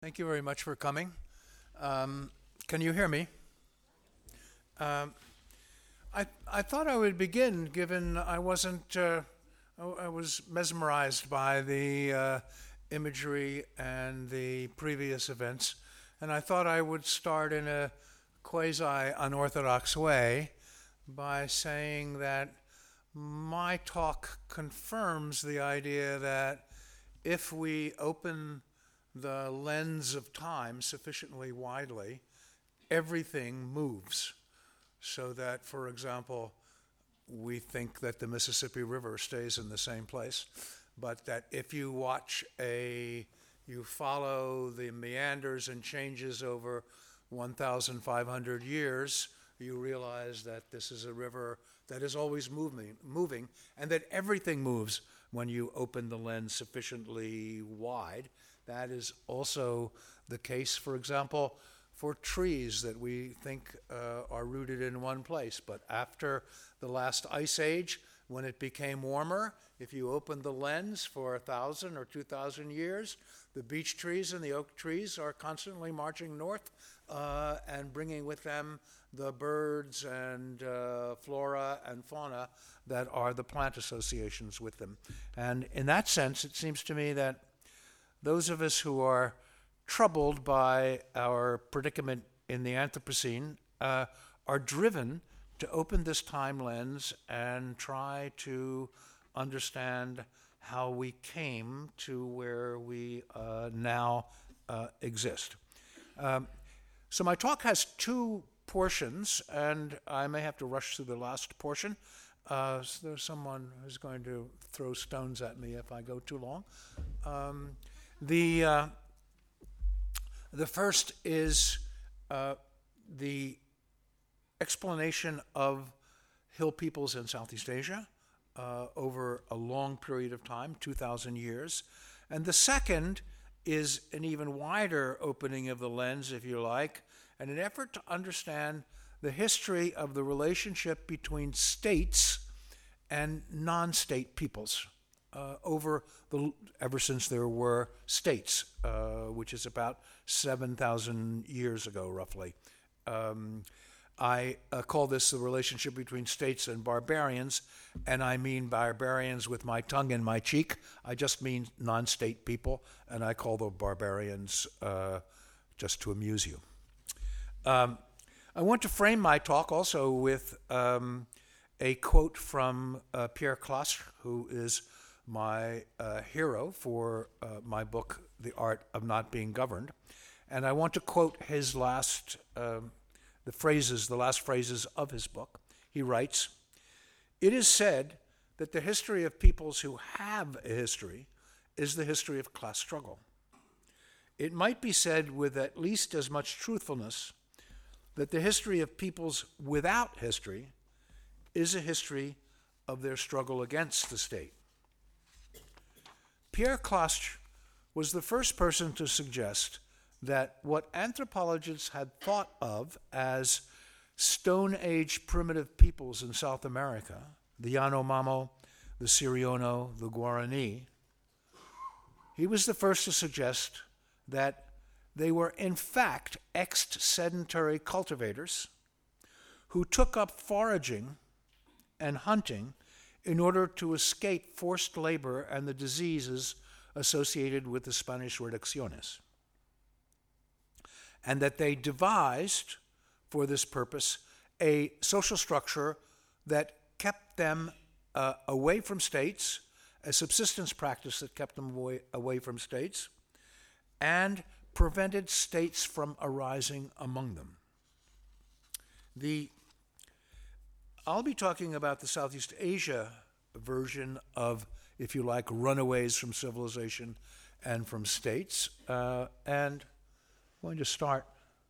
Thank you very much for coming. Can you hear me? Um, I thought I would begin, given I wasn't. I was mesmerized by the imagery and the previous events, and I thought I would start in a quasi unorthodox way by saying that my talk confirms the idea that if we open the lens of time sufficiently widely, everything moves. So that, for example, we think that the Mississippi River stays in the same place, but that if you follow the meanders and changes over 1,500 years, you realize that this is a river that is always moving, and that everything moves when you open the lens sufficiently wide. That is also the case, for example, for trees that we think are rooted in one place. But after the last ice age, when it became warmer, if you open the lens for 1,000 or 2,000 years, the beech trees and the oak trees are constantly marching north and bringing with them the birds and flora and fauna that are the plant associations with them. And in that sense, it seems to me that those of us who are troubled by our predicament in the Anthropocene are driven to open this time lens and try to understand how we came to where we now exist. So my talk has two portions, and I may have to rush through the last portion. So there's someone who's going to throw stones at me if I go too long. The first is the explanation of hill peoples in Southeast Asia over a long period of time, 2,000 years. And the second is an even wider opening of the lens, if you like, and an effort to understand the history of the relationship between states and non-state peoples ever since there were states, which is about 7,000 years ago, roughly. I call this the relationship between states and barbarians, and I mean barbarians with my tongue in my cheek. I just mean non-state people, and I call them barbarians just to amuse you. I want to frame my talk also with a quote from Pierre Clastres, who is my hero for my book, The Art of Not Being Governed. And I want to quote his the last phrases of his book. He writes, "It is said that the history of peoples who have a history is the history of class struggle. It might be said with at least as much truthfulness that the history of peoples without history is a history of their struggle against the state." Pierre Clastres was the first person to suggest that what anthropologists had thought of as Stone Age primitive peoples in South America, the Yanomamo, the Siriono, the Guarani, he was the first to suggest that they were in fact ex-sedentary cultivators who took up foraging and hunting in order to escape forced labor and the diseases associated with the Spanish reducciones. And that they devised, for this purpose, a social structure that kept them away from states, a subsistence practice that kept them away from states, and prevented states from arising among them. I'll be talking about the Southeast Asia version of, if you like, runaways from civilization and from states. And I'm going to start.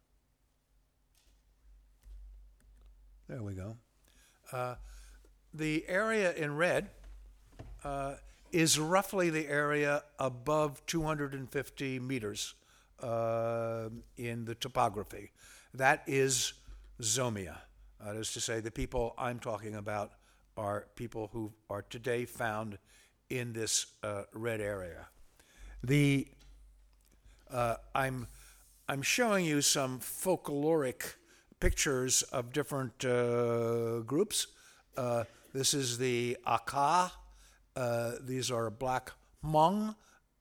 There we go. The area in red is roughly the area above 250 meters in the topography. That is Zomia. That is to say, the people I'm talking about are people who are today found in this red area. The I'm showing you some folkloric pictures of different groups. This is the Aka. These are Black Hmong.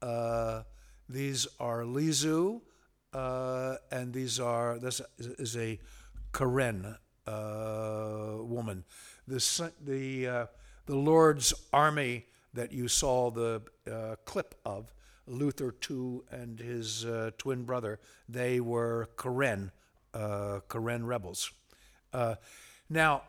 These are Lisu. And this is a Karen woman. The Lord's army that you saw the clip of, Luther II and his twin brother, they were Karen rebels. Now,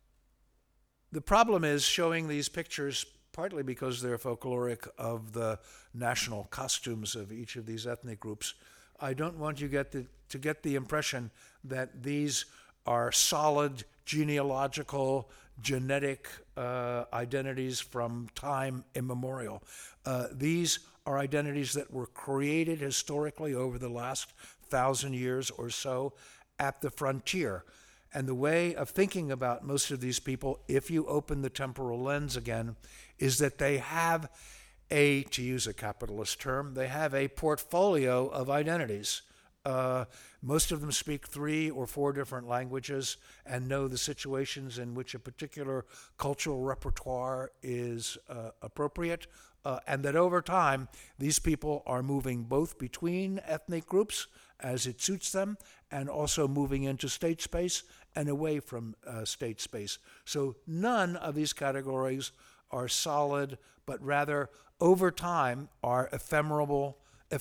the problem is showing these pictures partly because they're folkloric of the national costumes of each of these ethnic groups. I don't want you to get the impression that these are solid genealogical, genetic identities from time immemorial. These are identities that were created historically over the last 1,000 years or so at the frontier. And the way of thinking about most of these people, if you open the temporal lens again, is that they have to use a capitalist term, they have a portfolio of identities. Most of them speak 3 or 4 different languages and know the situations in which a particular cultural repertoire is appropriate, and that over time, these people are moving both between ethnic groups as it suits them and also moving into state space and away from state space. So none of these categories are solid, but rather over time are ephemeral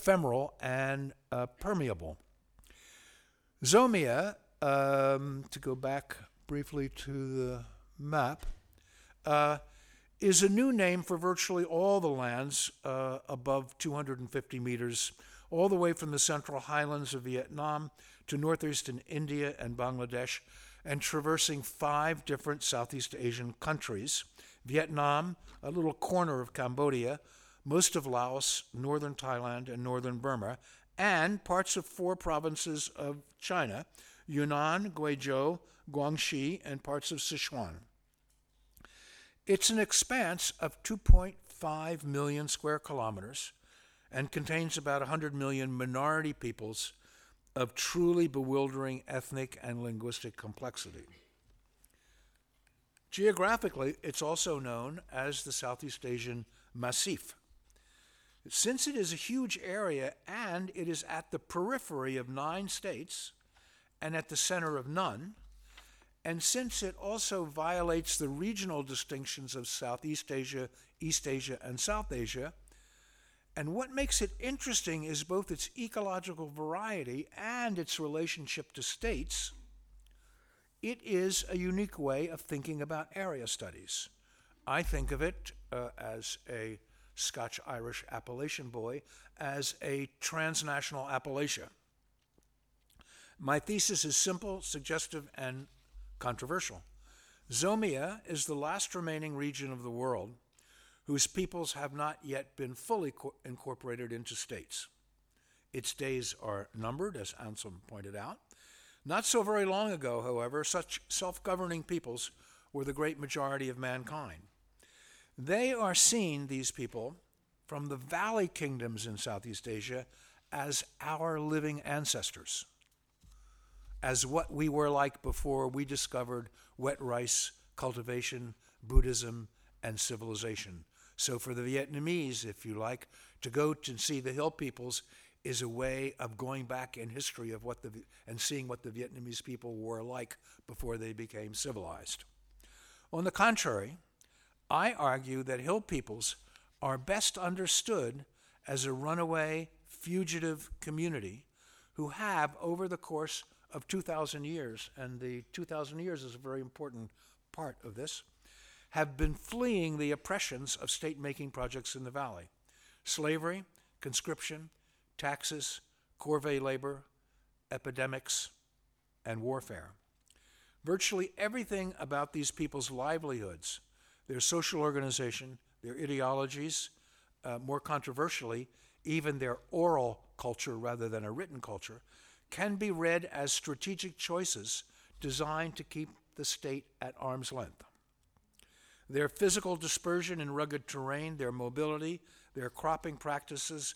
and permeable. Zomia, to go back briefly to the map, is a new name for virtually all the lands above 250 meters, all the way from the central highlands of Vietnam to northeastern India and Bangladesh, and traversing 5 different Southeast Asian countries: Vietnam, a little corner of Cambodia, most of Laos, northern Thailand, and northern Burma, and parts of 4 provinces of China: Yunnan, Guizhou, Guangxi, and parts of Sichuan. It's an expanse of 2.5 million square kilometers and contains about 100 million minority peoples of truly bewildering ethnic and linguistic complexity. Geographically, it's also known as the Southeast Asian Massif. Since it is a huge area and it is at the periphery of 9 states and at the center of none, and since it also violates the regional distinctions of Southeast Asia, East Asia, and South Asia, and what makes it interesting is both its ecological variety and its relationship to states, it is a unique way of thinking about area studies. I think of it as a Scotch-Irish Appalachian boy, as a transnational Appalachia. My thesis is simple, suggestive, and controversial. Zomia is the last remaining region of the world whose peoples have not yet been fully incorporated into states. Its days are numbered, as Anselm pointed out. Not so very long ago, however, such self-governing peoples were the great majority of mankind. They are seen, these people, from the valley kingdoms in Southeast Asia as our living ancestors, as what we were like before we discovered wet rice cultivation, Buddhism, and civilization. So for the Vietnamese, if you like, to go to see the hill peoples is a way of going back in history of and seeing what the Vietnamese people were like before they became civilized. On the contrary, I argue that hill peoples are best understood as a runaway, fugitive community who have, over the course of 2,000 years, and the 2,000 years is a very important part of this, have been fleeing the oppressions of state-making projects in the valley: slavery, conscription, taxes, corvée labor, epidemics, and warfare. Virtually everything about these people's livelihoods, their social organization, their ideologies, more controversially, even their oral culture rather than a written culture, can be read as strategic choices designed to keep the state at arm's length. Their physical dispersion in rugged terrain, their mobility, their cropping practices,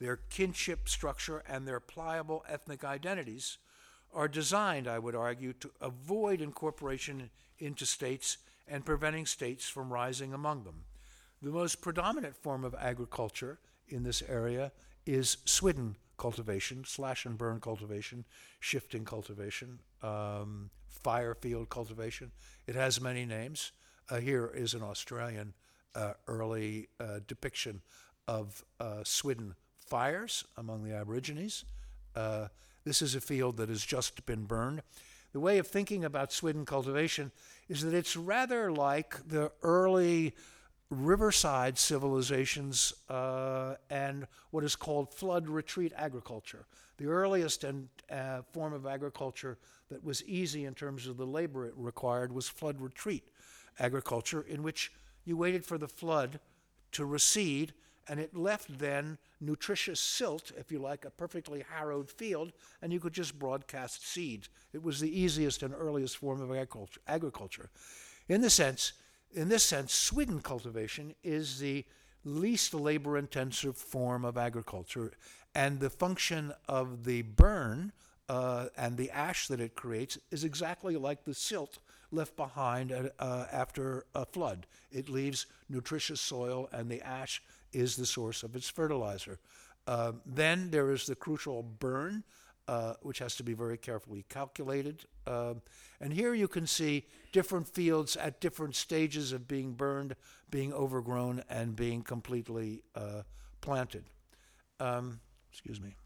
their kinship structure, and their pliable ethnic identities are designed, I would argue, to avoid incorporation into states and preventing states from rising among them. The most predominant form of agriculture in this area is swidden cultivation, slash and burn cultivation, shifting cultivation, fire field cultivation. It has many names. Here is an Australian early depiction of swidden fires among the Aborigines. This is a field that has just been burned. The way of thinking about swidden cultivation is that it's rather like the early riverside civilizations and what is called flood retreat agriculture. The earliest form of agriculture that was easy in terms of the labor it required was flood retreat agriculture, in which you waited for the flood to recede, and it left then nutritious silt, if you like, a perfectly harrowed field, and you could just broadcast seeds. It was the easiest and earliest form of agriculture. In this sense, swidden cultivation is the least labor-intensive form of agriculture, and the function of the burn and the ash that it creates is exactly like the silt left behind after a flood. It leaves nutritious soil, and the ash is the source of its fertilizer. Then there is the crucial burn, which has to be very carefully calculated. And here you can see different fields at different stages of being burned, being overgrown, and being completely planted. Excuse me.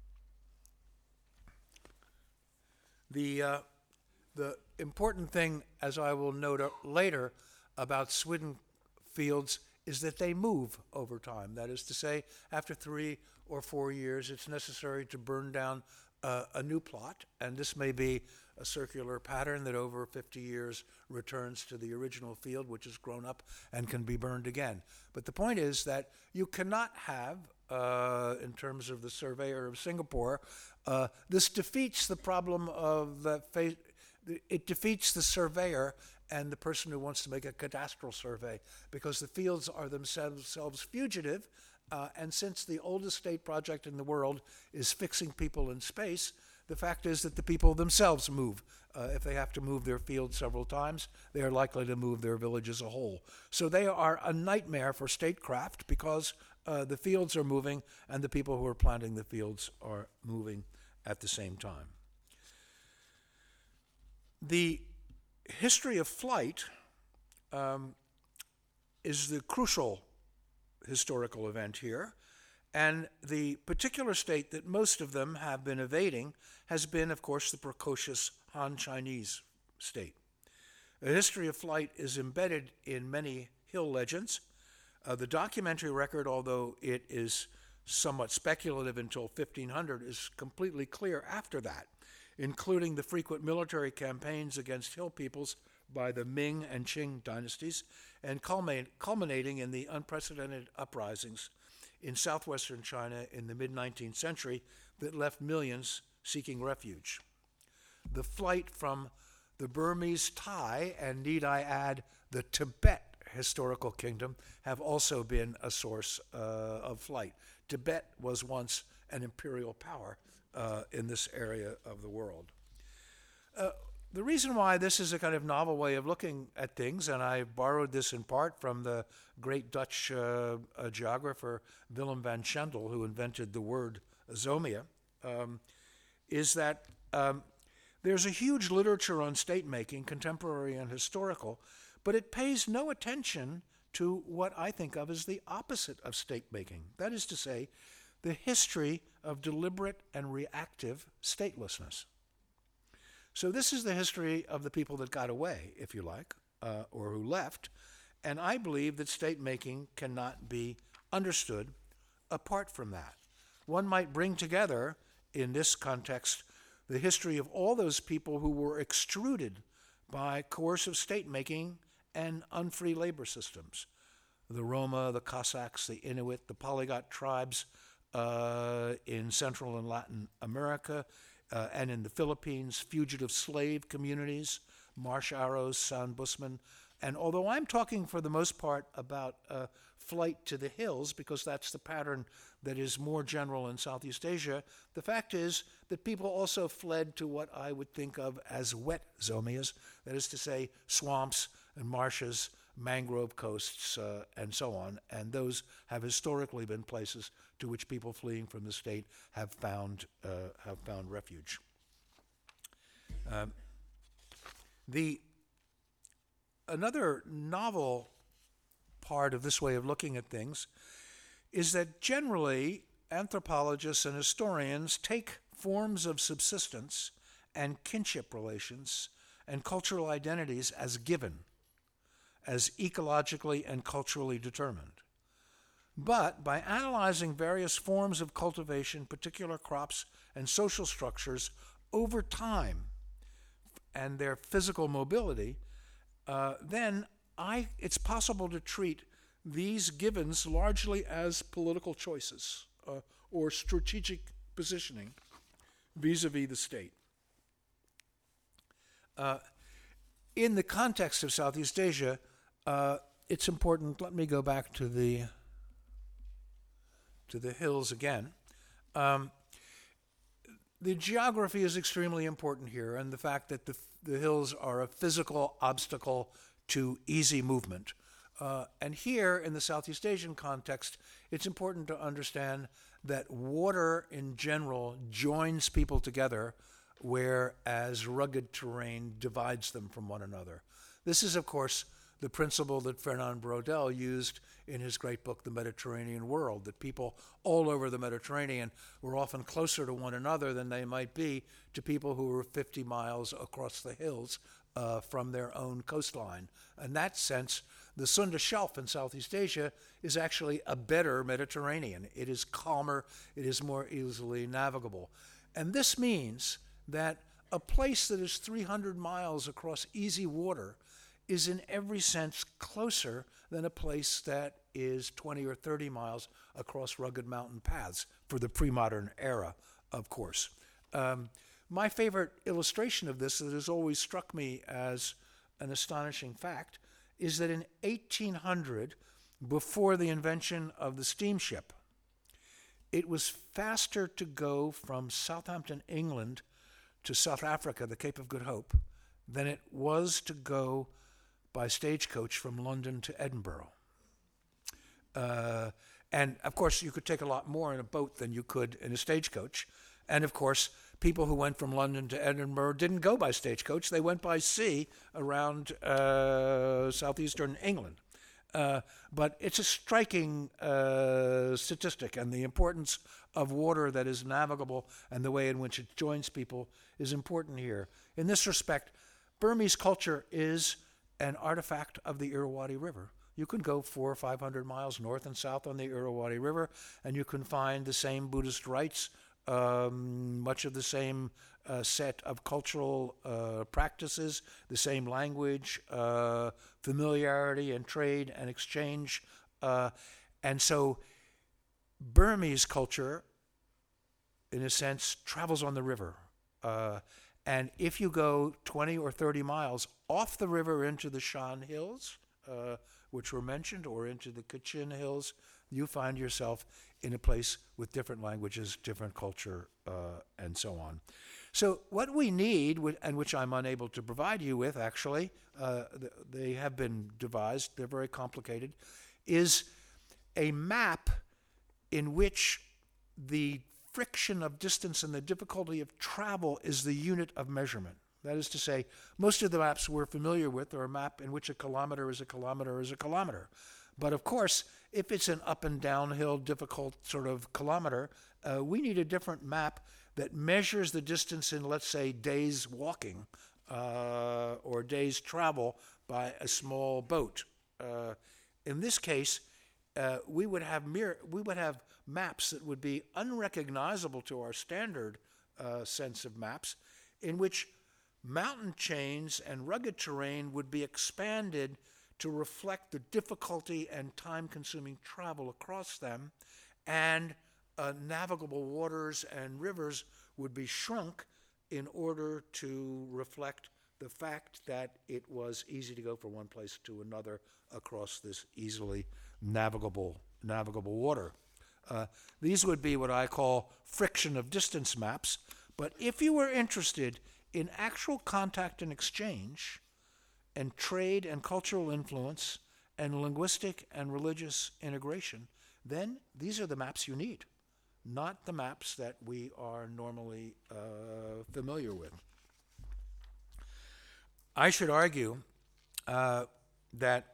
The important thing, as I will note later, about swidden fields is that they move over time. That is to say, after 3 or 4 years, it's necessary to burn down a new plot, and this may be a circular pattern that over 50 years returns to the original field, which has grown up and can be burned again. But the point is that you cannot have, in terms of the surveyor of Singapore, this defeats the problem of it defeats the surveyor and the person who wants to make a cadastral survey, because the fields are themselves fugitive, and since the oldest state project in the world is fixing people in space, the fact is that the people themselves move. If they have to move their field several times, they are likely to move their village as a whole. So they are a nightmare for statecraft, because the fields are moving and the people who are planting the fields are moving at the same time. The history of flight is the crucial historical event here, and the particular state that most of them have been evading has been, of course, the precocious Han Chinese state. The history of flight is embedded in many hill legends. The documentary record, although it is somewhat speculative until 1500, is completely clear after that, including the frequent military campaigns against hill peoples by the Ming and Qing dynasties, and culminating in the unprecedented uprisings in southwestern China in the mid-19th century that left millions seeking refuge. The flight from the Burmese Thai, and need I add, the Tibet historical kingdom, have also been a source of flight. Tibet was once an imperial power in this area of the world. The reason why this is a kind of novel way of looking at things, and I borrowed this in part from the great Dutch geographer Willem van Schendel, who invented the word zomia, is that there's a huge literature on state-making, contemporary and historical, but it pays no attention to what I think of as the opposite of state-making. That is to say, the history of deliberate and reactive statelessness. So this is the history of the people that got away, if you like, or who left, and I believe that state-making cannot be understood apart from that. One might bring together, in this context, the history of all those people who were extruded by coercive state-making and unfree labor systems. The Roma, the Cossacks, the Inuit, the polyglot tribes in Central and Latin America, and in the Philippines, fugitive slave communities, marsh arrows, San Busman. And although I'm talking for the most part about flight to the hills, because that's the pattern that is more general in Southeast Asia, the fact is that people also fled to what I would think of as wet zomias, that is to say, swamps and marshes, mangrove coasts, and so on. And those have historically been places to which people fleeing from the state have found refuge. Another novel part of this way of looking at things is that generally anthropologists and historians take forms of subsistence and kinship relations and cultural identities as given, as ecologically and culturally determined. But by analyzing various forms of cultivation, particular crops, and social structures over time and their physical mobility, then it's possible to treat these givens largely as political choices or strategic positioning vis-a-vis the state. In the context of Southeast Asia, it's important, let me go back to the hills again. The geography is extremely important here, and the fact that the hills are a physical obstacle to easy movement. And here, in the Southeast Asian context, it's important to understand that water in general joins people together, whereas rugged terrain divides them from one another. This is, of course, the principle that Fernand Braudel used in his great book, The Mediterranean World, that people all over the Mediterranean were often closer to one another than they might be to people who were 50 miles across the hills from their own coastline. In that sense, the Sunda Shelf in Southeast Asia is actually a better Mediterranean. It is calmer, it is more easily navigable. And this means that a place that is 300 miles across easy water is in every sense closer than a place that is 20 or 30 miles across rugged mountain paths for the pre-modern era, of course. My favorite illustration of this that has always struck me as an astonishing fact is that in 1800, before the invention of the steamship, it was faster to go from Southampton, England to South Africa, the Cape of Good Hope, than it was to go by stagecoach from London to Edinburgh. And of course, you could take a lot more in a boat than you could in a stagecoach. And of course, people who went from London to Edinburgh didn't go by stagecoach. They went by sea around southeastern England. But it's a striking statistic, and the importance of water that is navigable and the way in which it joins people is important here. In this respect, Burmese culture is an artifact of the Irrawaddy River. You can go 400 or 500 miles north and south on the Irrawaddy River, and you can find the same Buddhist rites, much of the same set of cultural practices, the same language, familiarity and trade and exchange. And so Burmese culture, in a sense, travels on the river. And if you go 20 or 30 miles off the river into the Shan Hills, which were mentioned, or into the Kachin Hills, you find yourself in a place with different languages, different culture, and so on. So what we need, and which I'm unable to provide you with, actually, they have been devised, they're very complicated, is a map in which the friction of distance and the difficulty of travel is the unit of measurement. That is to say, most of the maps we're familiar with are a map in which a kilometer is a kilometer is a kilometer. But of course, if it's an up and downhill, difficult sort of kilometer, we need a different map that measures the distance in, let's say, days walking or days travel by a small boat. In this case, we would have maps that would be unrecognizable to our standard sense of maps, in which mountain chains and rugged terrain would be expanded to reflect the difficulty and time-consuming travel across them, and navigable waters and rivers would be shrunk in order to reflect the fact that it was easy to go from one place to another across this easily navigable water. These would be what I call friction of distance maps. But if you were interested in actual contact and exchange, and trade and cultural influence, and linguistic and religious integration, then these are the maps you need, not the maps that we are normally familiar with. I should argue that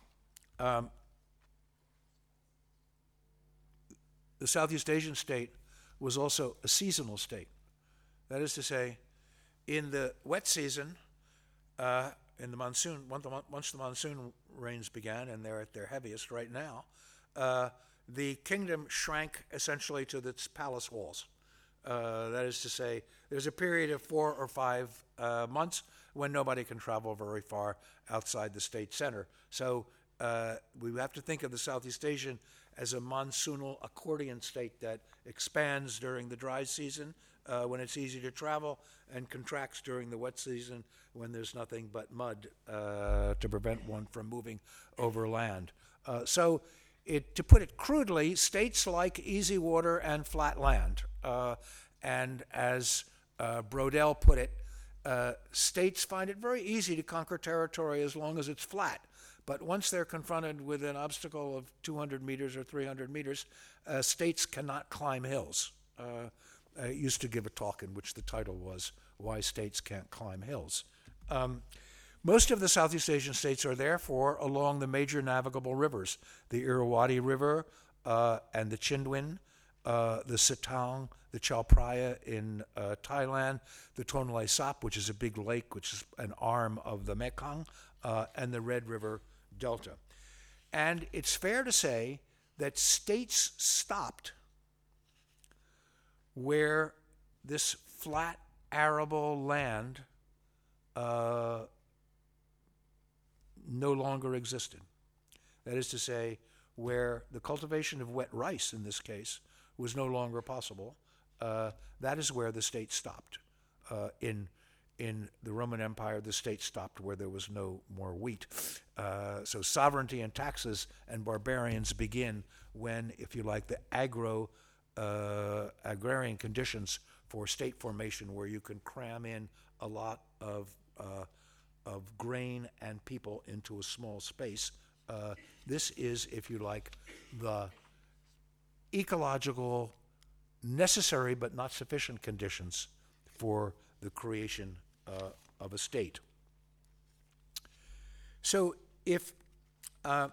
the Southeast Asian state was also a seasonal state. That is to say, in the wet season, in the monsoon, once the monsoon rains began, and they're at their heaviest right now, the kingdom shrank essentially to its palace walls. That is to say, there's a period of 4 or 5 months when nobody can travel very far outside the state center. So we have to think of the Southeast Asian as a monsoonal accordion state that expands during the dry season when it's easy to travel, and contracts during the wet season when there's nothing but mud to prevent one from moving over land. So to put it crudely, states like easy water and flat land. And as Brodel put it, states find it very easy to conquer territory as long as it's flat. But once they're confronted with an obstacle of 200 meters or 300 meters, states cannot climb hills. I used to give a talk in which the title was Why States Can't Climb Hills. Most of the Southeast Asian states are therefore along the major navigable rivers, the Irrawaddy River and the Chindwin, the Sitang, the Chao Phraya in Thailand, the Tonle Sap, which is a big lake, which is an arm of the Mekong, and the Red River Delta. And it's fair to say that states stopped where this flat arable land no longer existed. That is to say, where the cultivation of wet rice, in this case, was no longer possible. That is where the state stopped. In the Roman Empire, the state stopped where there was no more wheat. So sovereignty and taxes and barbarians begin when, if you like, the agrarian conditions for state formation, where you can cram in a lot of grain and people into a small space. This is, if you like, the ecological necessary but not sufficient conditions for the creation of a state. So if, to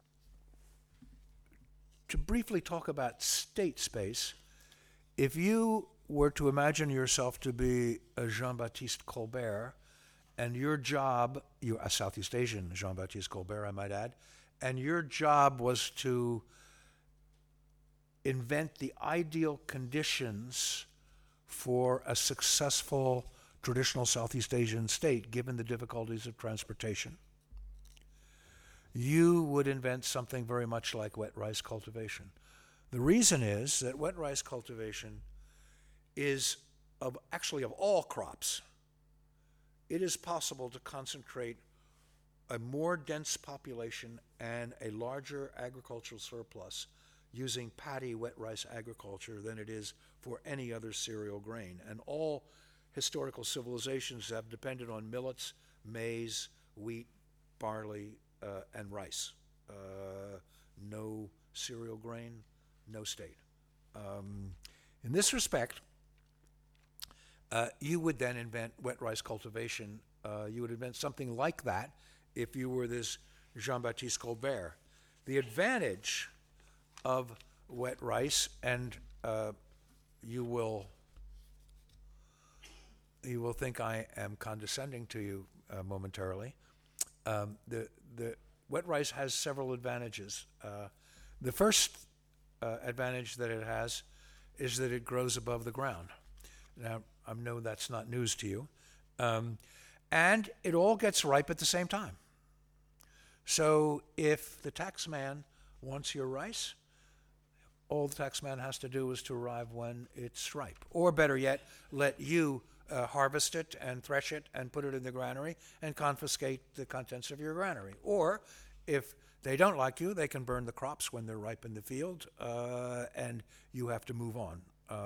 briefly talk about state space, if you were to imagine yourself to be a Jean-Baptiste Colbert, and your job, you're a Southeast Asian Jean-Baptiste Colbert, I might add, and your job was to invent the ideal conditions for a successful traditional Southeast Asian state, given the difficulties of transportation, you would invent something very much like wet rice cultivation. The reason is that wet rice cultivation is, actually of all crops, it is possible to concentrate a more dense population and a larger agricultural surplus using paddy wet rice agriculture than it is for any other cereal grain. And all historical civilizations have depended on millets, maize, wheat, barley, and rice. No cereal grain, no state. In this respect, you would then invent wet rice cultivation. You would invent something like that if you were this Jean-Baptiste Colbert. The advantage of wet rice, and you will think I am condescending to you momentarily. The wet rice has several advantages. The first advantage that it has is that it grows above the ground. Now, I know that's not news to you. And it all gets ripe at the same time. So if the taxman wants your rice, all the taxman has to do is to arrive when it's ripe. Or better yet, let you harvest it and thresh it and put it in the granary and confiscate the contents of your granary. Or if They don't like you. They can burn the crops when they're ripe in the field, and you have to move on.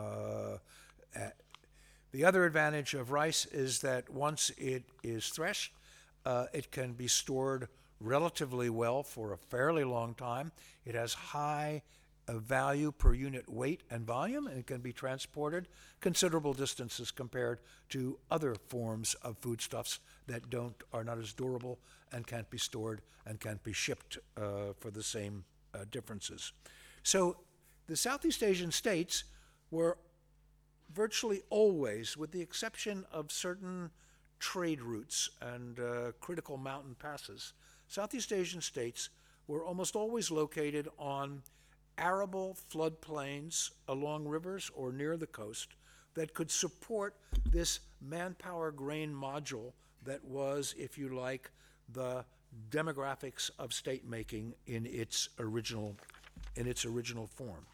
The other advantage of rice is that once it is threshed, it can be stored relatively well for a fairly long time. It has high value per unit weight and volume, and it can be transported considerable distances compared to other forms of foodstuffs that are not as durable and can't be stored and can't be shipped for the same differences. So the Southeast Asian states were virtually always, with the exception of certain trade routes and critical mountain passes, Southeast Asian states were almost always located on arable floodplains along rivers or near the coast that could support this manpower grain module that was, if you like, the demographics of state making in its original form.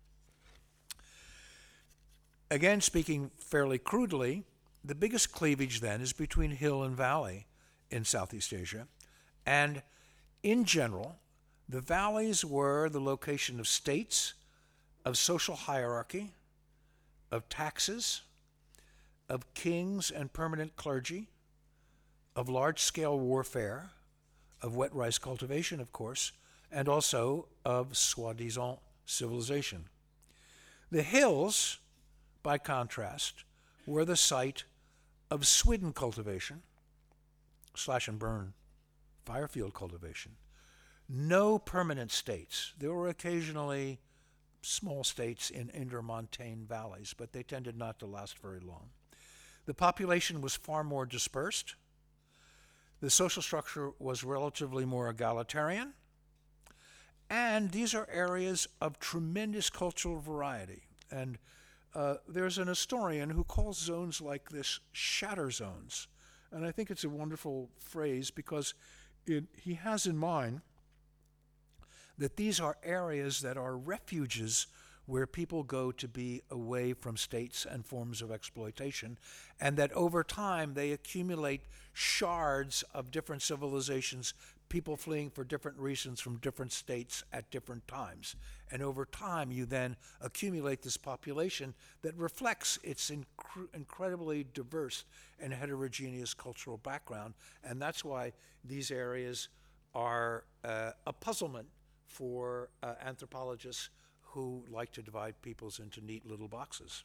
Again, speaking fairly crudely, the biggest cleavage then is between hill and valley in Southeast Asia, and in general, the valleys were the location of states, of social hierarchy, of taxes, of kings and permanent clergy, of large-scale warfare, of wet rice cultivation, of course, and also of soi-disant civilization. The hills, by contrast, were the site of swidden cultivation, slash and burn, firefield cultivation. No permanent states. There were occasionally small states in intermontane valleys, but they tended not to last very long. The population was far more dispersed. The social structure was relatively more egalitarian. And these are areas of tremendous cultural variety. And there's an historian who calls zones like this shatter zones. And I think it's a wonderful phrase because he has in mind that these are areas that are refuges where people go to be away from states and forms of exploitation, and that over time they accumulate shards of different civilizations, people fleeing for different reasons from different states at different times. And over time you then accumulate this population that reflects its incredibly diverse and heterogeneous cultural background, and that's why these areas are a puzzlement for anthropologists who like to divide peoples into neat little boxes.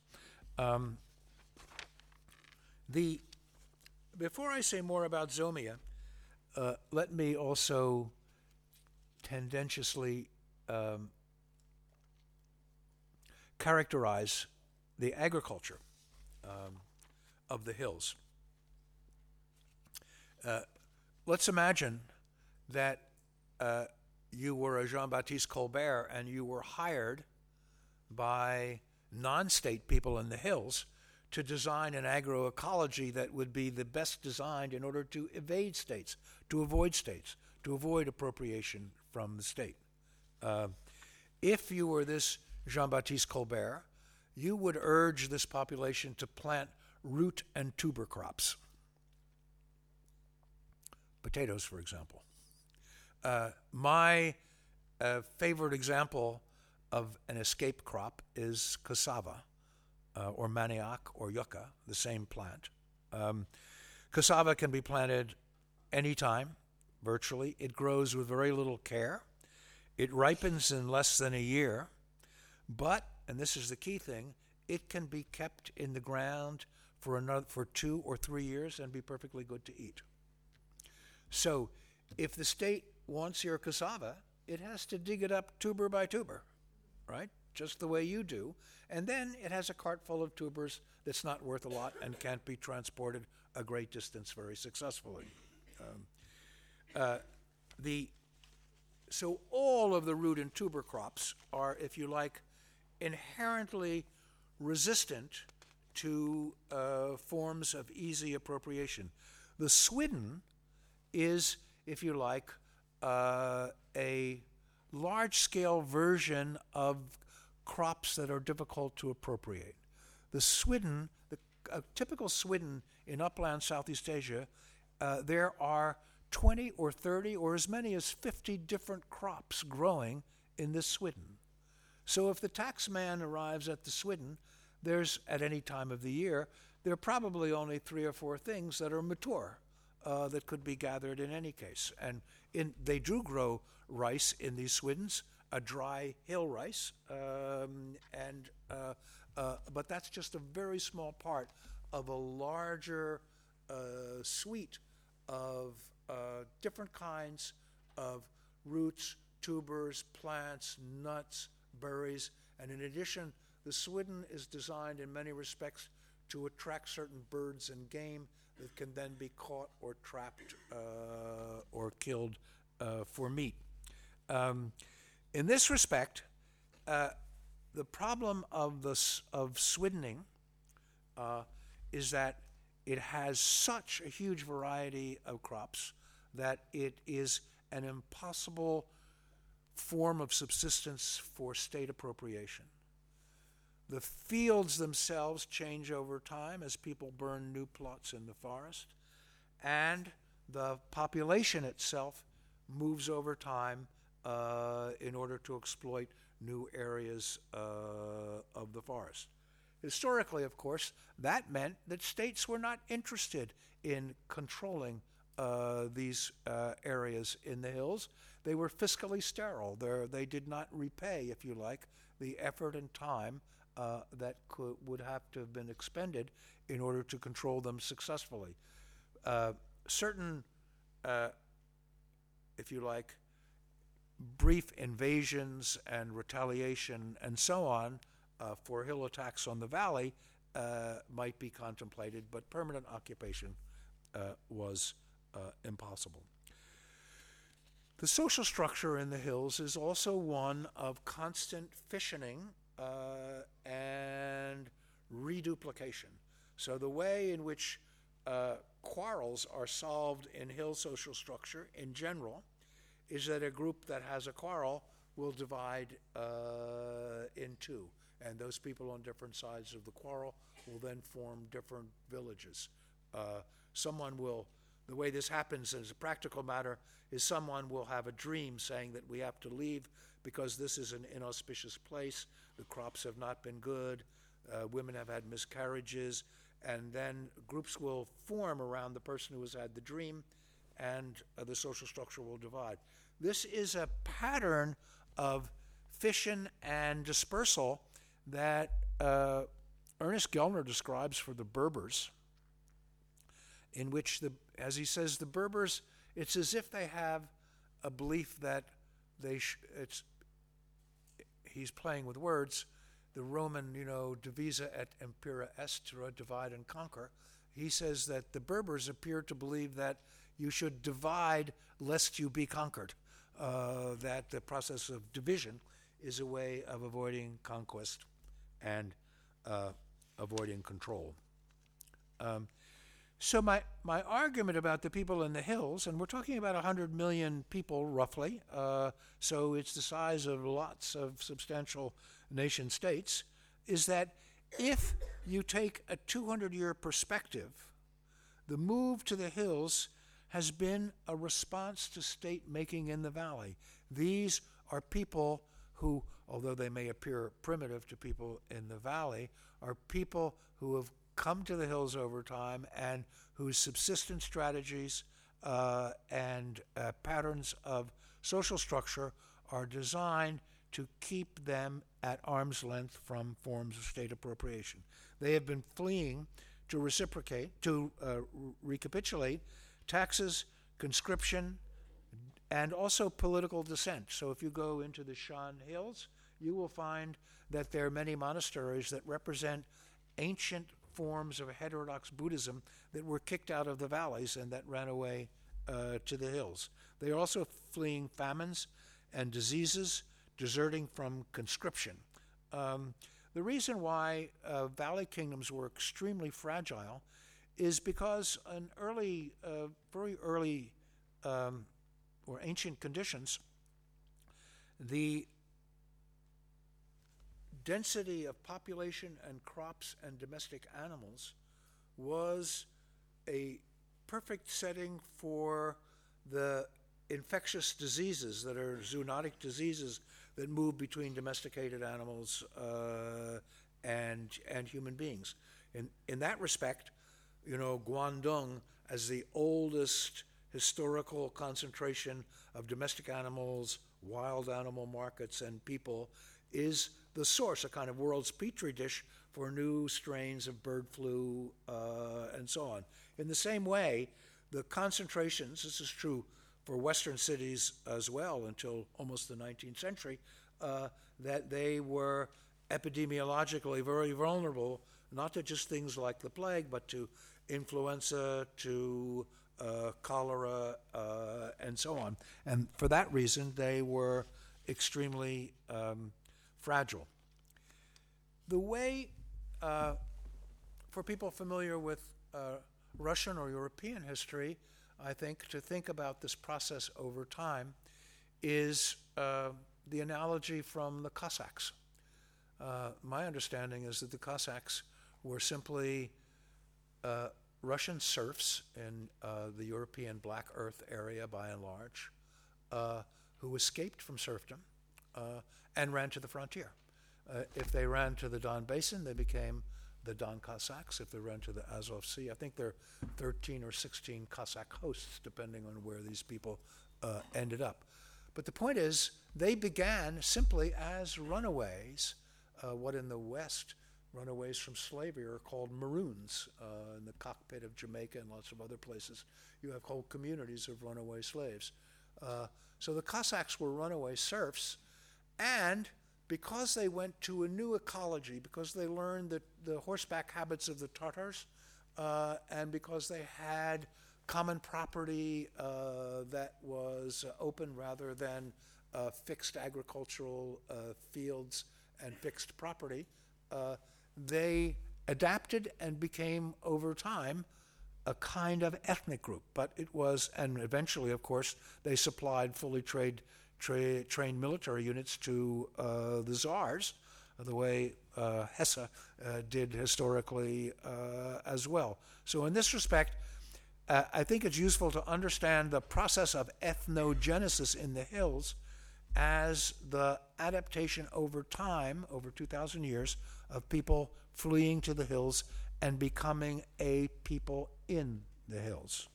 Before I say more about Zomia, let me also tendentiously characterize the agriculture of the hills. Let's imagine that you were a Jean-Baptiste Colbert and you were hired by non-state people in the hills to design an agroecology that would be the best designed in order to evade states, to avoid appropriation from the state. If you were this Jean-Baptiste Colbert, you would urge this population to plant root and tuber crops. Potatoes, for example. My favorite example of an escape crop is cassava, or manioc, or yucca, the same plant. Cassava can be planted anytime, virtually. It grows with very little care. It ripens in less than a year, but, and this is the key thing, it can be kept in the ground for 2 or 3 years and be perfectly good to eat. So if the state wants your cassava, it has to dig it up tuber by tuber, right? Just the way you do. And then it has a cart full of tubers that's not worth a lot and can't be transported a great distance very successfully. So all of the root and tuber crops are, if you like, inherently resistant to forms of easy appropriation. The swidden is, if you like, a large-scale version of crops that are difficult to appropriate. The swidden, a typical swidden in upland Southeast Asia, there are 20 or 30 or as many as 50 different crops growing in this swidden. So if the taxman arrives at the swidden, there's, at any time of the year, there are probably only 3 or 4 things that are mature that could be gathered in any case. And they do grow rice in these swiddens, a dry hill rice, but that's just a very small part of a larger suite of different kinds of roots, tubers, plants, nuts, berries, and in addition, the swidden is designed in many respects to attract certain birds and game that can then be caught or trapped or killed for meat. In this respect, the problem of swiddening is that it has such a huge variety of crops that it is an impossible form of subsistence for state appropriation. The fields themselves change over time as people burn new plots in the forest, and the population itself moves over time in order to exploit new areas of the forest. Historically, of course, that meant that states were not interested in controlling these areas in the hills. They were fiscally sterile. They did not repay, if you like, the effort and time that would have to have been expended in order to control them successfully. Certain, if you like, brief invasions and retaliation and so on for hill attacks on the valley might be contemplated, but permanent occupation was impossible. The social structure in the hills is also one of constant fissioning and reduplication. So the way in which quarrels are solved in hill social structure in general is that a group that has a quarrel will divide in two, and those people on different sides of the quarrel will then form different villages. The way this happens as a practical matter is someone will have a dream saying that we have to leave because this is an inauspicious place, the crops have not been good, women have had miscarriages, and then groups will form around the person who has had the dream, and the social structure will divide. This is a pattern of fission and dispersal that Ernest Gellner describes for the Berbers, in which, as he says, the Berbers, it's as if they have a belief that he's playing with words, the Roman, divisa et impera est, divide and conquer. He says that the Berbers appear to believe that you should divide lest you be conquered, that the process of division is a way of avoiding conquest and avoiding control. So my argument about the people in the hills, and we're talking about 100 million people roughly, so it's the size of lots of substantial nation states, is that if you take a 200-year perspective, the move to the hills has been a response to state making in the valley. These are people who, although they may appear primitive to people in the valley, are people who have come to the hills over time and whose subsistence strategies and patterns of social structure are designed to keep them at arm's length from forms of state appropriation. They have been fleeing to recapitulate taxes, conscription, and also political dissent. So if you go into the Shan Hills, you will find that there are many monasteries that represent ancient forms of heterodox Buddhism that were kicked out of the valleys and that ran away to the hills. They are also fleeing famines and diseases, deserting from conscription. The reason why valley kingdoms were extremely fragile is because in very early or ancient conditions, the density of population and crops and domestic animals was a perfect setting for the infectious diseases that are zoonotic diseases that move between domesticated animals and human beings. In that respect, Guangdong, as the oldest historical concentration of domestic animals, wild animal markets, and people, is the source, a kind of world's petri dish for new strains of bird flu and so on. In the same way, the concentrations, this is true for Western cities as well until almost the 19th century, that they were epidemiologically very vulnerable, not to just things like the plague, but to influenza, to cholera, and so on. And for that reason, they were extremely fragile. The way, for people familiar with Russian or European history, I think, to think about this process over time is the analogy from the Cossacks. My understanding is that the Cossacks were simply Russian serfs in the European Black Earth area, by and large, who escaped from serfdom and ran to the frontier. If they ran to the Don Basin, they became the Don Cossacks. If they ran to the Azov Sea, I think there are 13 or 16 Cossack hosts, depending on where these people ended up. But the point is, they began simply as runaways, what in the West, runaways from slavery are called Maroons. In the cockpit of Jamaica and lots of other places, you have whole communities of runaway slaves. So the Cossacks were runaway serfs, and because they went to a new ecology, because they learned the horseback habits of the Tatars, and because they had common property that was open rather than fixed agricultural fields and fixed property, they adapted and became, over time, a kind of ethnic group. But it was, and eventually, of course, they supplied fully trained military units to the czars, the way Hesse did historically as well. So in this respect, I think it's useful to understand the process of ethnogenesis in the hills as the adaptation over time, over 2,000 years, of people fleeing to the hills and becoming a people in the hills.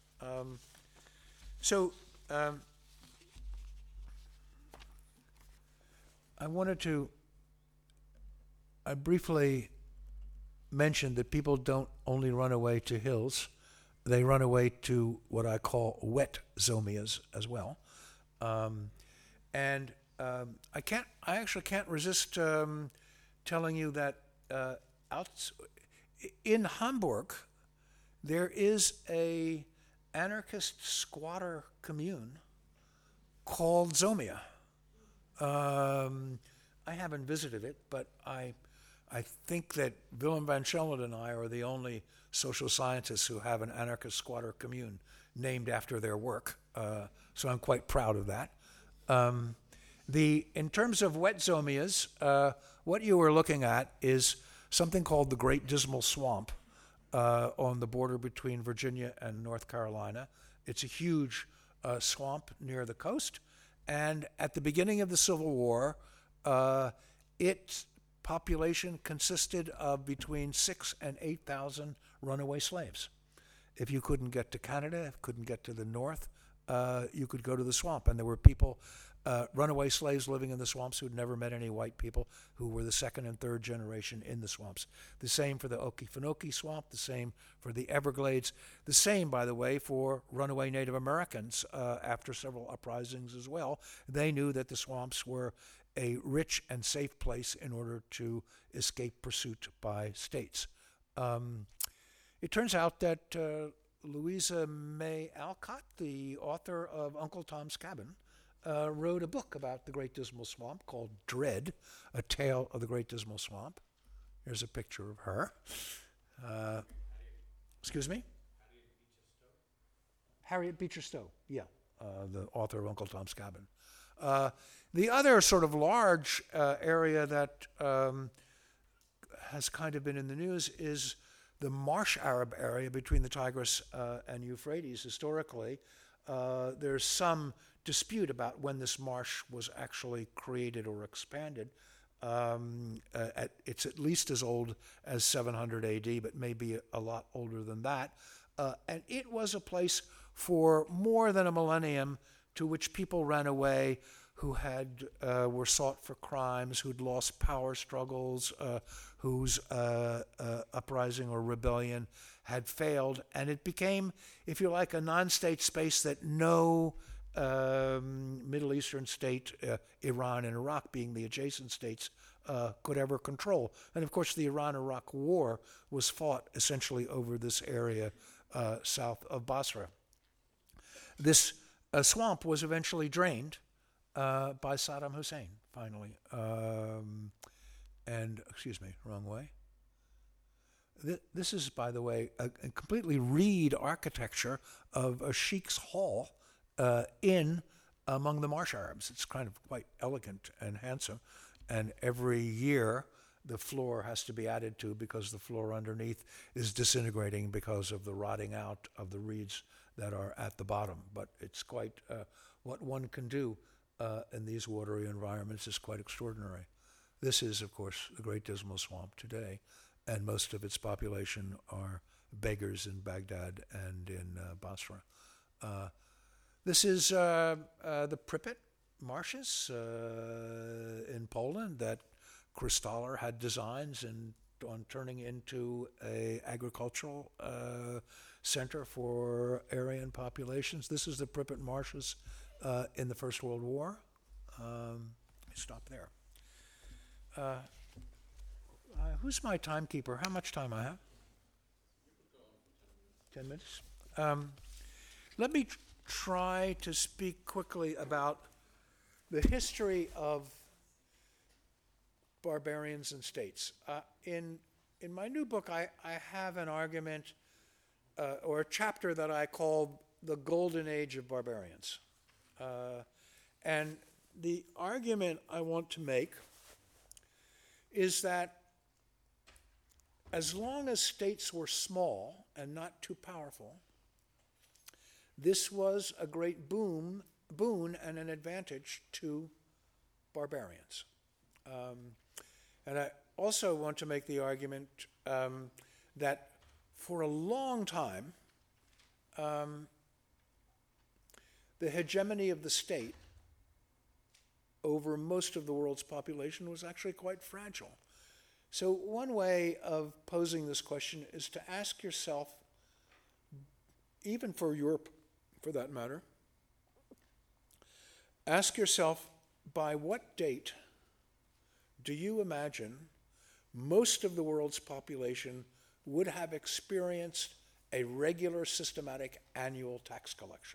I briefly mentioned that people don't only run away to hills, they run away to what I call wet zomias as well. I actually can't resist telling you that in Hamburg, there is a anarchist squatter commune called Zomia. I haven't visited it, but I think that Willem van Schellen and I are the only social scientists who have an anarchist squatter commune named after their work. So I'm quite proud of that. In terms of wet zomias, what you are looking at is something called the Great Dismal Swamp on the border between Virginia and North Carolina. It's a huge swamp near the coast, and at the beginning of the Civil War, its population consisted of between 6,000 and 8,000 runaway slaves. If you couldn't get to Canada, couldn't get to the north, you could go to the swamp. And there were people, runaway slaves living in the swamps who'd never met any white people, who were the second and third generation in the swamps. The same for the Okefenokee Swamp, the same for the Everglades, the same, by the way, for runaway Native Americans after several uprisings as well. They knew that the swamps were a rich and safe place in order to escape pursuit by states. It turns out that Louisa May Alcott, the author of Uncle Tom's Cabin, wrote a book about the Great Dismal Swamp called Dread, A Tale of the Great Dismal Swamp. Here's a picture of her. Excuse me? Harriet Beecher Stowe, yeah, the author of Uncle Tom's Cabin. The other sort of large area that has kind of been in the news is the marsh Arab area between the Tigris and Euphrates historically. there's some dispute about when this marsh was actually created or expanded. It's at least as old as 700 AD, but maybe a lot older than that. And it was a place for more than a millennium to which people ran away who were sought for crimes, who'd lost power struggles, whose uprising or rebellion had failed. And it became, if you like, a non-state space that no Middle Eastern state, Iran and Iraq being the adjacent states, could ever control. And of course, the Iran-Iraq War was fought essentially over this area south of Basra. This swamp was eventually drained by Saddam Hussein, finally. Excuse me, wrong way. This is, by the way, a completely reed architecture of a sheikh's hall in among the marsh Arabs. It's kind of quite elegant and handsome. And every year, the floor has to be added to because the floor underneath is disintegrating because of the rotting out of the reeds that are at the bottom. But it's quite, what one can do in these watery environments is quite extraordinary. This is, of course, the Great Dismal Swamp today, and most of its population are beggars in Baghdad and in Basra. This is the Pripyat marshes in Poland that Kristaller had designs on turning into an agricultural center for Aryan populations. This is the Pripyat marshes in the First World War. Stop there. Who's my timekeeper? How much time I have? 10 minutes. Let me try to speak quickly about the history of barbarians and states. In my new book, I have an argument or a chapter that I call the Golden Age of Barbarians. And the argument I want to make is that as long as states were small and not too powerful, this was a great boon and an advantage to barbarians. And I also want to make the argument that for a long time, the hegemony of the state over most of the world's population was actually quite fragile. So one way of posing this question is to ask yourself, even for Europe for that matter, ask yourself, by what date do you imagine most of the world's population would have experienced a regular systematic annual tax collection?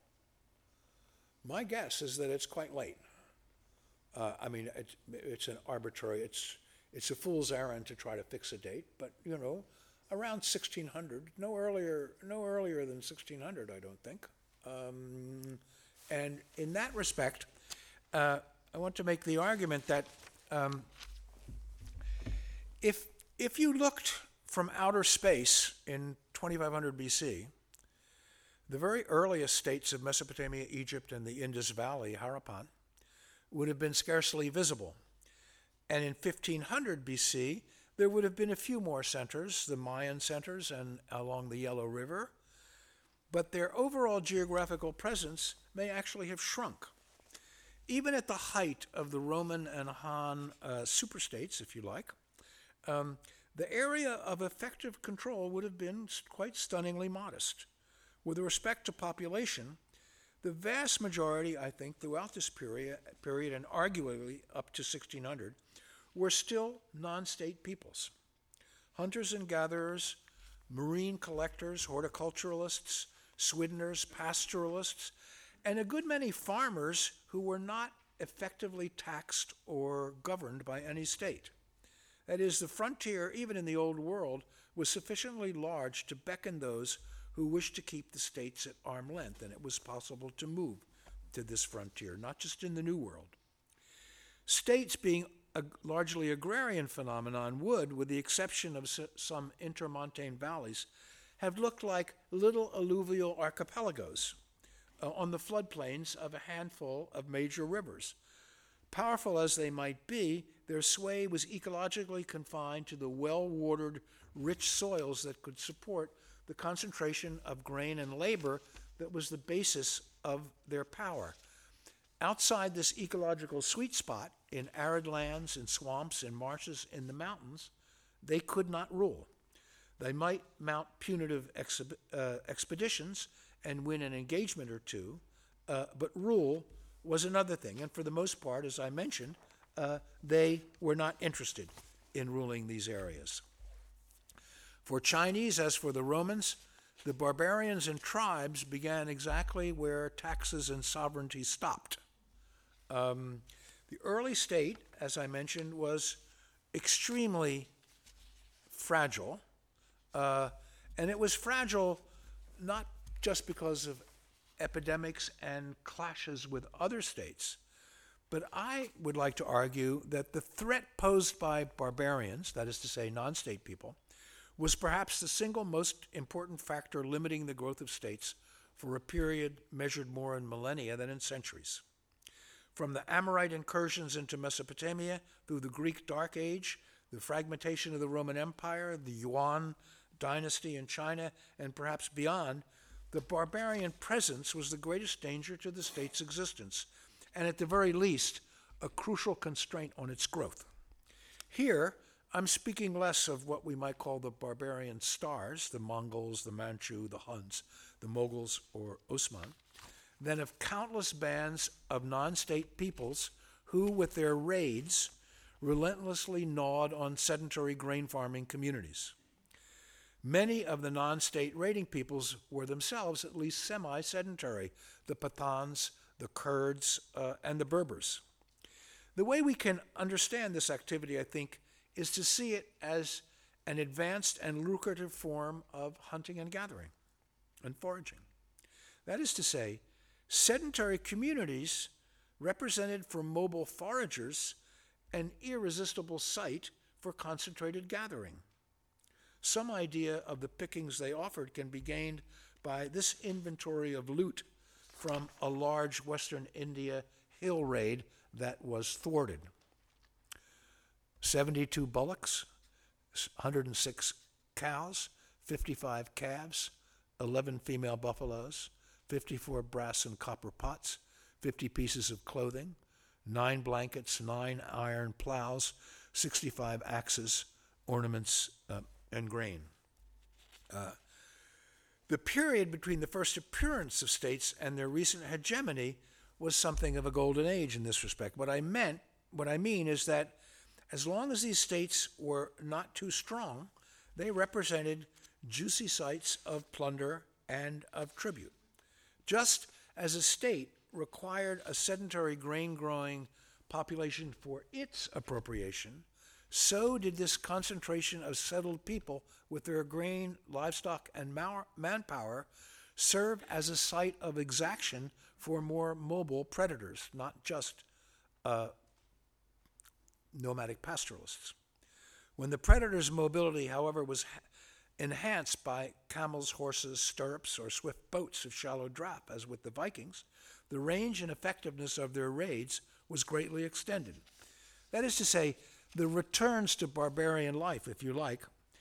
My guess is that it's quite late. I mean, it's an arbitrary, it's a fool's errand to try to fix a date, but around 1600, no earlier than 1600, I don't think. And in that respect, I want to make the argument that if you looked from outer space in 2500 BC, the very earliest states of Mesopotamia, Egypt, and the Indus Valley, Harappan, would have been scarcely visible. And in 1500 BC, there would have been a few more centers, the Mayan centers and along the Yellow River, but their overall geographical presence may actually have shrunk. Even at the height of the Roman and Han superstates, if you like, the area of effective control would have been quite stunningly modest. With respect to population, the vast majority, I think, throughout this period and arguably up to 1600, were still non-state peoples. Hunters and gatherers, marine collectors, horticulturalists, swiddeners, pastoralists, and a good many farmers who were not effectively taxed or governed by any state. That is, the frontier, even in the Old World, was sufficiently large to beckon those who wished to keep the states at arm's length, and it was possible to move to this frontier, not just in the New World. States, being a largely agrarian phenomenon, would, with the exception of some intermontane valleys, have looked like little alluvial archipelagos, on the floodplains of a handful of major rivers. Powerful as they might be, their sway was ecologically confined to the well-watered, rich soils that could support the concentration of grain and labor that was the basis of their power. Outside this ecological sweet spot, in arid lands, in swamps, in marshes, in the mountains, they could not rule. They might mount punitive expeditions and win an engagement or two, but rule was another thing. And for the most part, as I mentioned, they were not interested in ruling these areas. For Chinese, as for the Romans, the barbarians and tribes began exactly where taxes and sovereignty stopped. The early state, as I mentioned, was extremely fragile, and it was fragile not just because of epidemics and clashes with other states, but I would like to argue that the threat posed by barbarians, that is to say non-state people, was perhaps the single most important factor limiting the growth of states for a period measured more in millennia than in centuries. From the Amorite incursions into Mesopotamia through the Greek Dark Age, the fragmentation of the Roman Empire, the Yuan dynasty in China, and perhaps beyond, the barbarian presence was the greatest danger to the state's existence, and at the very least, a crucial constraint on its growth. Here, I'm speaking less of what we might call the barbarian stars, the Mongols, the Manchu, the Huns, the Mughals, or Osman, than of countless bands of non-state peoples who, with their raids, relentlessly gnawed on sedentary grain farming communities. Many of the non-state raiding peoples were themselves at least semi-sedentary, the Pathans, the Kurds, and the Berbers. The way we can understand this activity, I think, is to see it as an advanced and lucrative form of hunting and gathering and foraging. That is to say, sedentary communities represented for mobile foragers an irresistible site for concentrated gathering. Some idea of the pickings they offered can be gained by this inventory of loot from a large Western India hill raid that was thwarted. 72 bullocks, 106 cows, 55 calves, 11 female buffaloes, 54 brass and copper pots, 50 pieces of clothing, 9 blankets, 9 iron plows, 65 axes, ornaments, and grain. The period between the first appearance of states and their recent hegemony was something of a golden age in this respect. What I mean is that as long as these states were not too strong, they represented juicy sites of plunder and of tribute. Just as a state required a sedentary grain-growing population for its appropriation, so did this concentration of settled people with their grain, livestock, and manpower serve as a site of exaction for more mobile predators, not just nomadic pastoralists. When the predator's mobility, however, was enhanced by camels, horses, stirrups, or swift boats of shallow draft, as with the Vikings, the range and effectiveness of their raids was greatly extended. That is to say, the returns to barbarian life, if you like,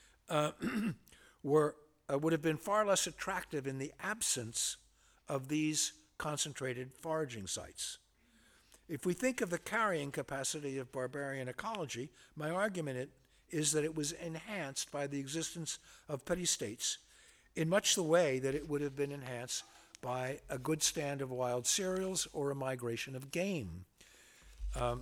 would have been far less attractive in the absence of these concentrated foraging sites. If we think of the carrying capacity of barbarian ecology, my argument is that it was enhanced by the existence of petty states in much the way that it would have been enhanced by a good stand of wild cereals or a migration of game. I'm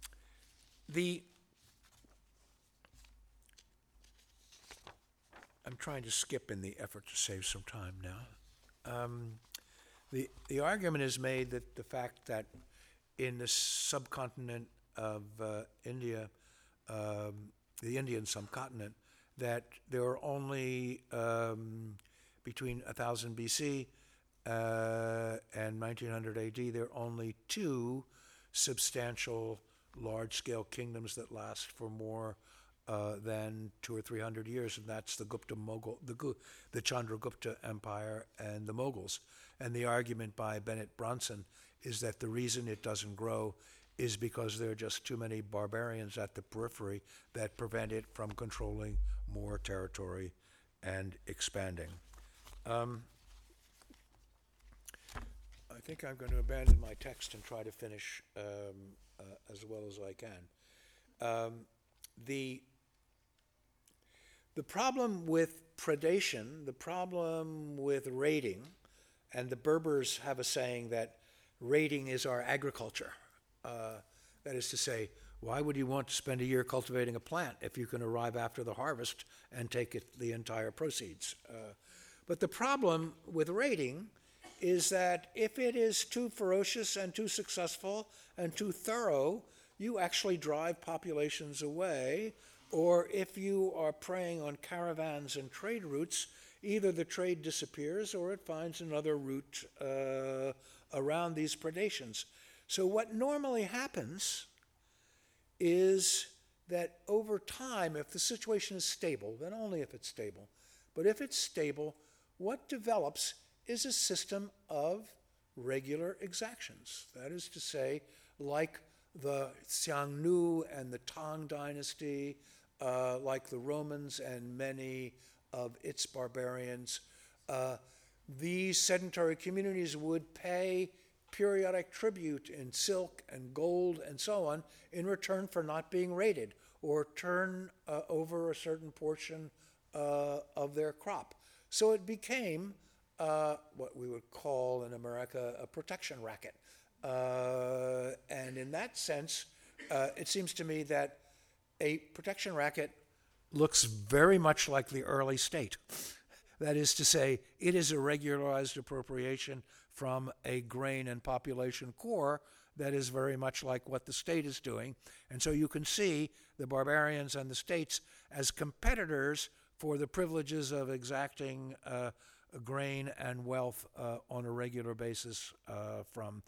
trying to skip in the effort to save some time now. The argument is made that the fact that in the subcontinent of India, the Indian subcontinent, that there were only between 1000 BC and 1900 AD, there are only 2 substantial large-scale kingdoms that last for more than 200 or 300 years, and that's the Gupta Mughal, the Chandragupta Empire and the Mughals. And the argument by Bennett Bronson is that the reason it doesn't grow is because there are just too many barbarians at the periphery that prevent it from controlling more territory and expanding. I think I'm going to abandon my text and try to finish as well as I can. The problem with predation, the problem with raiding, and the Berbers have a saying that raiding is our agriculture. That is to say, why would you want to spend a year cultivating a plant if you can arrive after the harvest and take the entire proceeds? But the problem with raiding is that if it is too ferocious and too successful and too thorough, you actually drive populations away, or if you are preying on caravans and trade routes, either the trade disappears or it finds another route around these predations. So what normally happens is that over time, if the situation is stable, then only if it's stable, but if it's stable, what develops is a system of regular exactions. That is to say, like the Xiongnu and the Tang dynasty, like the Romans and many of its barbarians, these sedentary communities would pay periodic tribute in silk and gold and so on in return for not being raided or turn over a certain portion of their crop. So it became what we would call in America a protection racket. And in that sense, it seems to me that a protection racket looks very much like the early state. That is to say, it is a regularized appropriation from a grain and population core that is very much like what the state is doing. And so you can see the barbarians and the states as competitors for the privileges of exacting grain and wealth on a regular basis from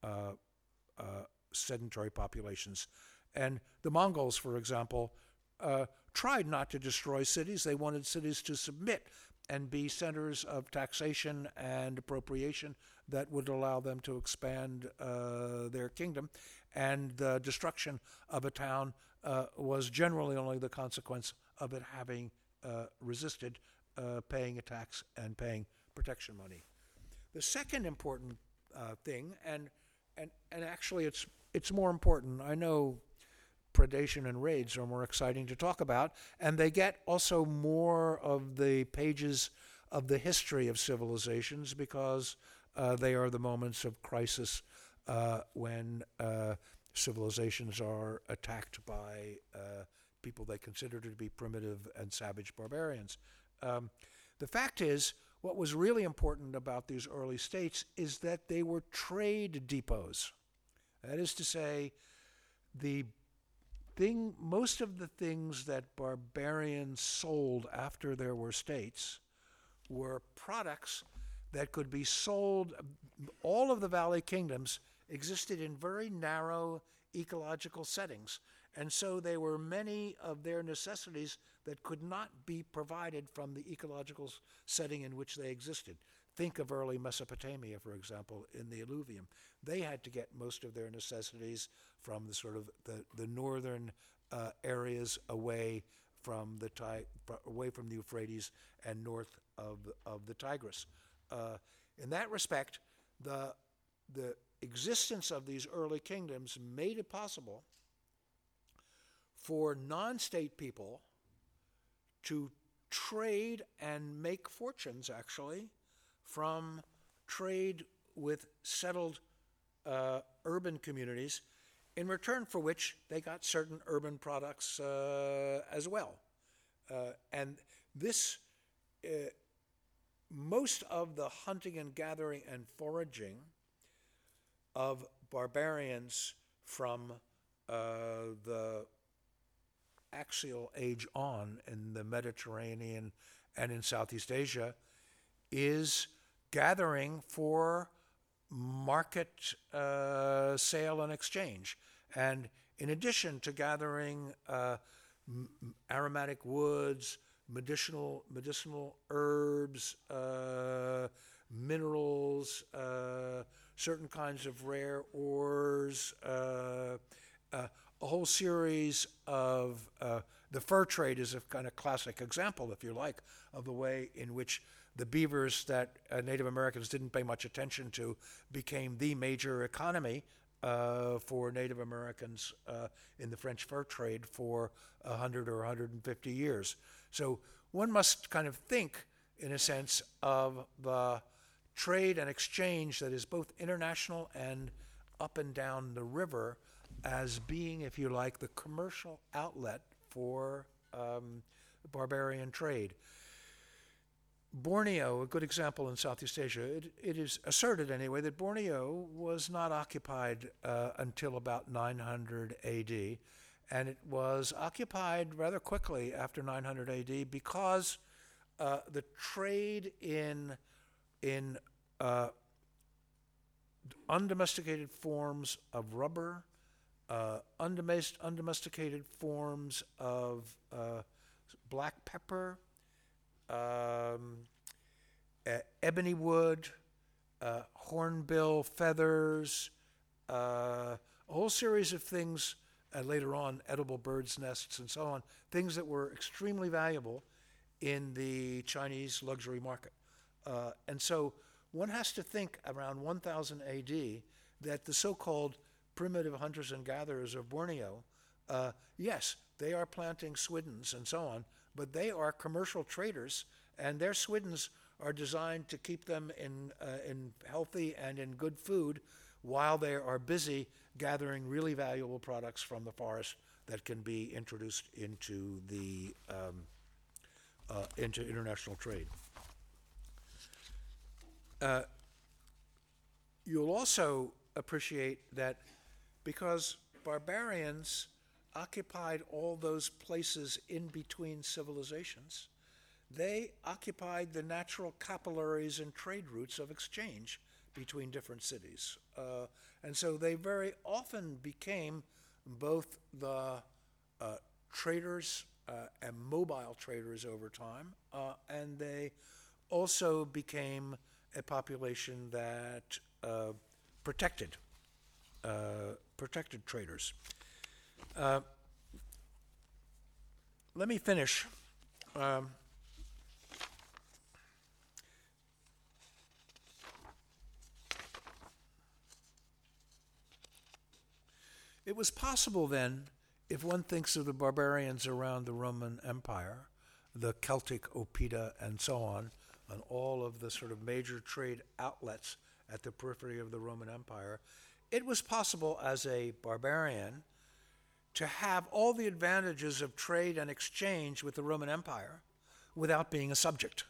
sedentary populations. And the Mongols, for example, tried not to destroy cities. They wanted cities to submit and be centers of taxation and appropriation that would allow them to expand their kingdom. And the destruction of a town was generally only the consequence of it having resisted paying a tax and paying protection money. The second important thing, and actually it's more important, I know predation and raids are more exciting to talk about, and they get also more of the pages of the history of civilizations because they are the moments of crisis when civilizations are attacked by people they consider to be primitive and savage barbarians. The fact is, what was really important about these early states is that they were trade depots. That is to say, most of the things that barbarians sold after there were states were products that could be sold. All of the Valley Kingdoms existed in very narrow ecological settings, and so there were many of their necessities that could not be provided from the ecological setting in which they existed. Think of early Mesopotamia, for example, in the alluvium. They had to get most of their necessities from the sort of the northern areas away from the Euphrates and north of the Tigris. In that respect, the existence of these early kingdoms made it possible for non-state people to trade and make fortunes, actually, from trade with settled urban communities, in return for which they got certain urban products as well. And this, most of the hunting and gathering and foraging of barbarians from the axial age on in the Mediterranean and in Southeast Asia is gathering for market sale and exchange. And in addition to gathering aromatic woods, medicinal herbs, minerals, certain kinds of rare ores, a whole series of the fur trade is a kind of classic example, if you like, of the way in which the beavers that Native Americans didn't pay much attention to became the major economy for Native Americans in the French fur trade for 100 or 150 years. So one must kind of think, in a sense, of the trade and exchange that is both international and up and down the river as being, if you like, the commercial outlet for barbarian trade. Borneo, a good example in Southeast Asia, it is asserted anyway that Borneo was not occupied until about 900 AD, and it was occupied rather quickly after 900 AD because the trade in undomesticated forms of rubber, undomesticated forms of black pepper, ebony wood, hornbill feathers, a whole series of things, later on edible birds' nests and so on, things that were extremely valuable in the Chinese luxury market. And so one has to think around 1000 AD that the so-called primitive hunters and gatherers of Borneo, yes, they are planting swidens and so on, but they are commercial traders, and their swidens are designed to keep them in healthy and in good food while they are busy gathering really valuable products from the forest that can be introduced into the into international trade. You'll also appreciate that because barbarians occupied all those places in between civilizations, they occupied the natural capillaries and trade routes of exchange between different cities. And so they very often became both the traders and mobile traders over time, and they also became a population that protected traders. Let me finish. It was possible then, if one thinks of the barbarians around the Roman Empire, the Celtic Oppida and so on, and all of the sort of major trade outlets at the periphery of the Roman Empire, it was possible as a barbarian to have all the advantages of trade and exchange with the Roman Empire without being a subject.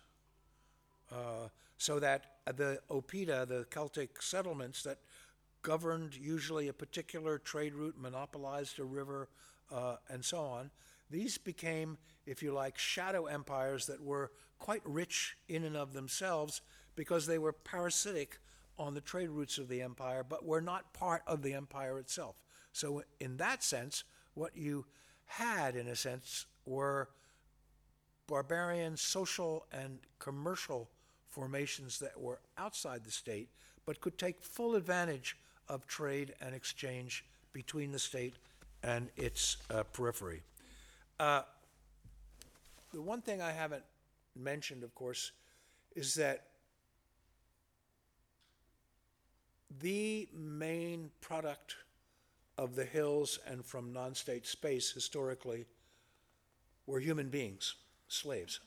So that the Oppida, the Celtic settlements that governed usually a particular trade route, monopolized a river, and so on, these became, if you like, shadow empires that were quite rich in and of themselves because they were parasitic on the trade routes of the empire, but were not part of the empire itself. So in that sense, what you had, in a sense, were barbarian social and commercial formations that were outside the state, but could take full advantage of trade and exchange between the state and its periphery. The one thing I haven't mentioned, of course, is that the main product of the hills and from non-state space historically were human beings, slaves.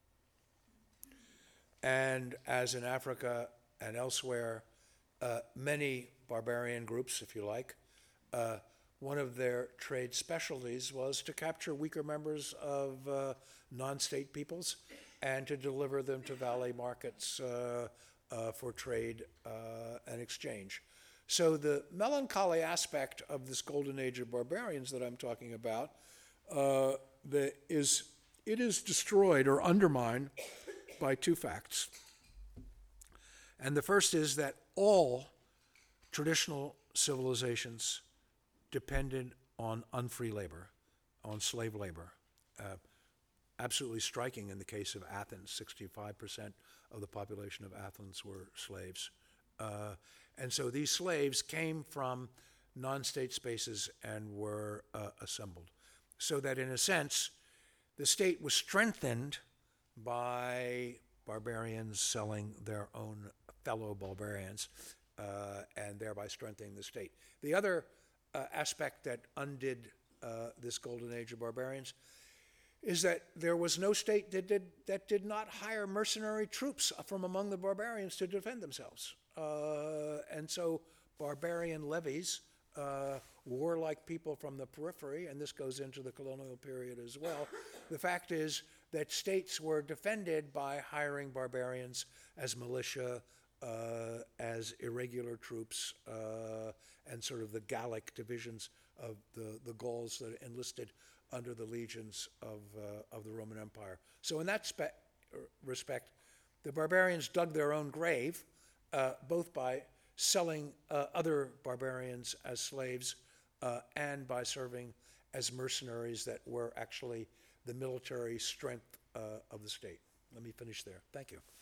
And as in Africa and elsewhere, many barbarian groups, if you like, one of their trade specialties was to capture weaker members of non-state peoples and to deliver them to valley markets for trade and exchange. So the melancholy aspect of this golden age of barbarians that I'm talking about it is destroyed or undermined by two facts. And the first is that all traditional civilizations depended on unfree labor, on slave labor. absolutely striking in the case of Athens. 65% of the population of Athens were slaves. And so these slaves came from non-state spaces and were assembled. So that in a sense, the state was strengthened by barbarians selling their own fellow barbarians and thereby strengthening the state. The other aspect that undid this golden age of barbarians is that there was no state that did not hire mercenary troops from among the barbarians to defend themselves. And so barbarian levies, warlike people from the periphery, and this goes into the colonial period as well, the fact is that states were defended by hiring barbarians as militia, as irregular troops, and sort of the Gallic divisions of the Gauls that enlisted under the legions of the Roman Empire. So in that respect, the barbarians dug their own grave, both by selling other barbarians as slaves and by serving as mercenaries that were actually the military strength of the state. Let me finish there. Thank you.